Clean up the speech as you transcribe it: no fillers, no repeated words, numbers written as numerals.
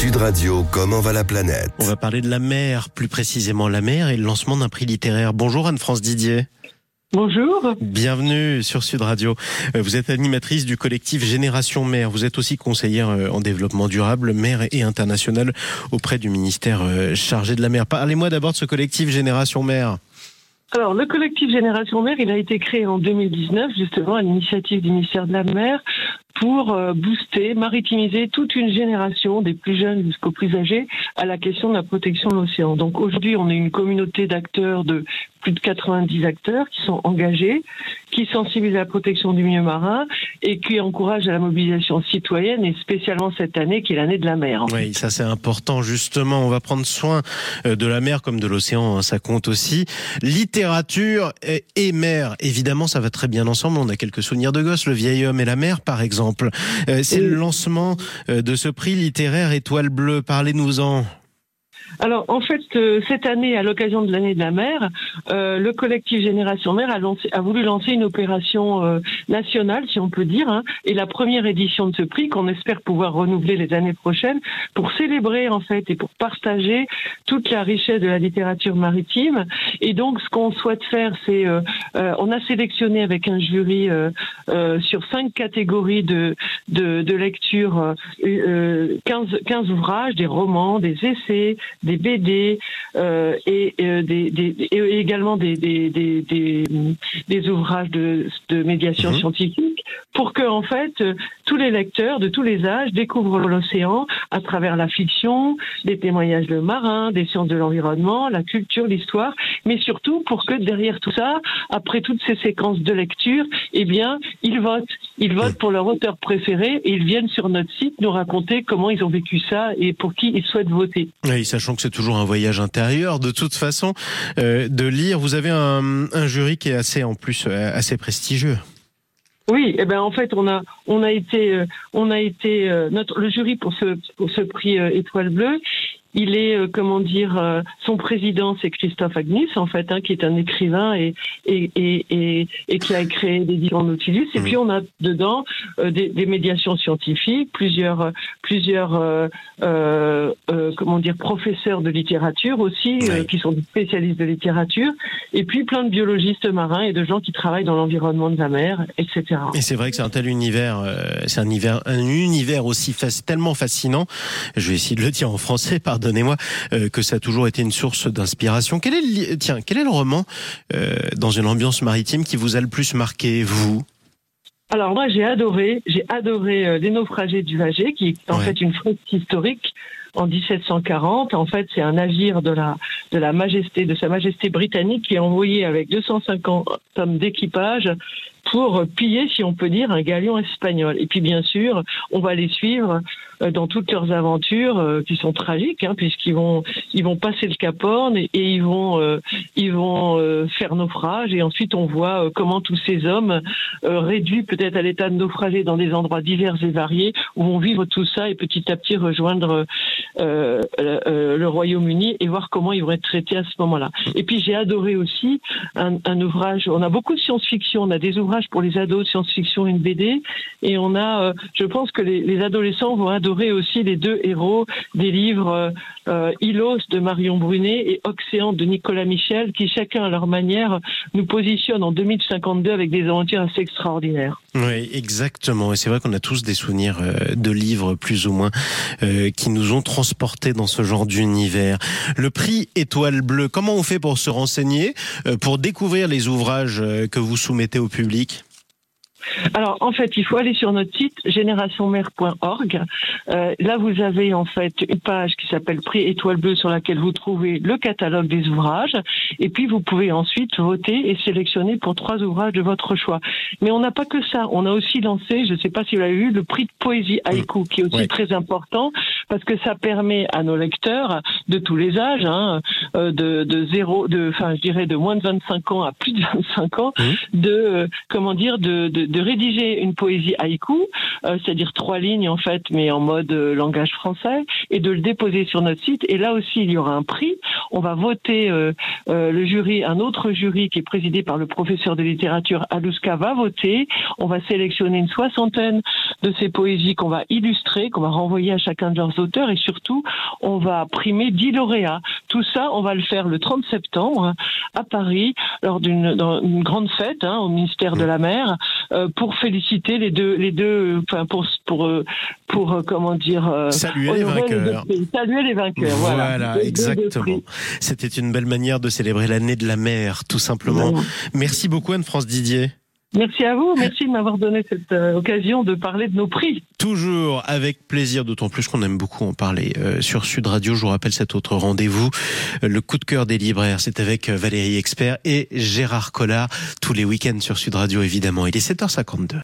Sud Radio, comment va la planète? On va parler de la mer, plus précisément la mer et le lancement d'un prix littéraire. Bonjour Anne-France Didier. Bonjour. Bienvenue sur Sud Radio. Vous êtes animatrice du collectif Génération Mer. Vous êtes aussi conseillère en développement durable, mer et international auprès du ministère chargé de la mer. Parlez-moi d'abord de ce collectif Génération Mer. Alors, le collectif Génération Mer, il a été créé en 2019, justement, à l'initiative du ministère de la Mer, pour booster, maritimiser toute une génération, des plus jeunes jusqu'aux plus âgés, à la question de la protection de l'océan. Donc aujourd'hui, on est une communauté d'acteurs, de plus de 90 acteurs qui sont engagés, qui sensibilisent à la protection du milieu marin et qui encouragent à la mobilisation citoyenne, et spécialement cette année qui est l'année de la mer. Oui, ça c'est important justement. On va prendre soin de la mer comme de l'océan, hein, ça compte aussi. Littérature et mer, évidemment, ça va très bien ensemble. On a quelques souvenirs de gosses, Le vieil homme et la mer, par exemple. C'est le lancement de ce prix littéraire Étoile Bleue. Parlez-nous-en. Alors, en fait, cette année, à l'occasion de l'année de la mer, le collectif Génération Mer a voulu lancer une opération nationale, si on peut dire, hein, et la première édition de ce prix, qu'on espère pouvoir renouveler les années prochaines, pour célébrer, en fait, et pour partager toute la richesse de la littérature maritime. Et donc, ce qu'on souhaite faire, c'est, on a sélectionné avec un jury sur 5 catégories de lecture 15 ouvrages, des romans, des essais, des BD et également des ouvrages de médiation scientifique, pour que en fait tous les lecteurs de tous les âges découvrent l'océan à travers la fiction, des témoignages de marins, des sciences de l'environnement, la culture, l'histoire, mais surtout pour que derrière tout ça, après toutes ces séquences de lecture, eh bien ils votent pour leur auteur préféré et ils viennent sur notre site nous raconter comment ils ont vécu ça et pour qui ils souhaitent voter. Oui, sachant que c'est toujours un voyage intérieur de toute façon de lire. Vous avez un jury qui est assez prestigieux. Oui, eh ben en fait le jury pour ce prix Étoile Bleue. Il est, son président, c'est Christophe Agnus, en fait, hein, qui est un écrivain et qui a créé l'édition Nautilus. Et puis on a dedans des médiations scientifiques, plusieurs professeurs de littérature aussi, qui sont des spécialistes de littérature, et puis plein de biologistes marins et de gens qui travaillent dans l'environnement de la mer, etc. Et c'est vrai que c'est un tel univers, un univers aussi tellement fascinant. Je vais essayer de le dire en français, pardonnez-moi, que ça a toujours été une source d'inspiration. Quel est le roman dans une ambiance maritime qui vous a le plus marqué, vous ? Alors moi, j'ai adoré Les Naufragés du Vagé, qui est en fait une flotte historique en 1740. En fait, c'est un navire de Sa Majesté britannique qui est envoyé avec 250 hommes d'équipage pour piller, si on peut dire, un galion espagnol. Et puis, bien sûr, on va les suivre dans toutes leurs aventures qui sont tragiques, hein, puisqu'ils vont passer le Cap Horn et ils vont faire naufrage. Et ensuite, on voit comment tous ces hommes, réduits peut-être à l'état de naufragés dans des endroits divers et variés, vont vivre tout ça et petit à petit rejoindre le Royaume-Uni et voir comment ils vont être traités à ce moment-là. Et puis, j'ai adoré aussi un ouvrage. On a beaucoup de science-fiction. On a des ouvrages pour les ados, science-fiction, une BD, et on a, je pense que les adolescents vont adorer aussi les deux héros des livres Ilos de Marion Brunet et Océan de Nicolas Michel, qui chacun à leur manière nous positionnent en 2052 avec des aventures assez extraordinaires. Oui, exactement. Et c'est vrai qu'on a tous des souvenirs de livres plus ou moins qui nous ont transportés dans ce genre d'univers. Le prix Étoile Bleue, comment on fait pour se renseigner, pour découvrir les ouvrages que vous soumettez au public ? Alors, en fait, il faut aller sur notre site générationmer.org. Là, vous avez en fait une page qui s'appelle Prix Étoile Bleue sur laquelle vous trouvez le catalogue des ouvrages. Et puis, vous pouvez ensuite voter et sélectionner pour 3 ouvrages de votre choix. Mais on n'a pas que ça. On a aussi lancé, je ne sais pas si vous l'avez vu, le prix de poésie haïku, qui est aussi très important parce que ça permet à nos lecteurs de tous les âges, hein, de moins de 25 ans à plus de 25 ans, de rédiger une poésie haïku, c'est-à-dire 3 lignes en fait, mais en mode langage français, et de le déposer sur notre site. Et là aussi, il y aura un prix. On va voter le jury, un autre jury qui est présidé par le professeur de littérature Alouska va voter. On va sélectionner une 60aine de ces poésies qu'on va illustrer, qu'on va renvoyer à chacun de leurs meilleurs auteurs et surtout, on va primer 10 lauréats. Tout ça, on va le faire le 30 septembre à Paris, lors d'une grande fête au ministère de la Mer, pour féliciter les deux, enfin pour comment dire, saluer les vainqueurs. Saluer les vainqueurs. Voilà, exactement. C'était une belle manière de célébrer l'année de la mer, tout simplement. Voilà. Merci beaucoup Anne-France Didier. Merci à vous, merci de m'avoir donné cette occasion de parler de nos prix. Toujours avec plaisir, d'autant plus qu'on aime beaucoup en parler sur Sud Radio. Je vous rappelle cet autre rendez-vous, le coup de cœur des libraires. C'est avec Valérie Expert et Gérard Collard, tous les week-ends sur Sud Radio évidemment. Il est 7h52.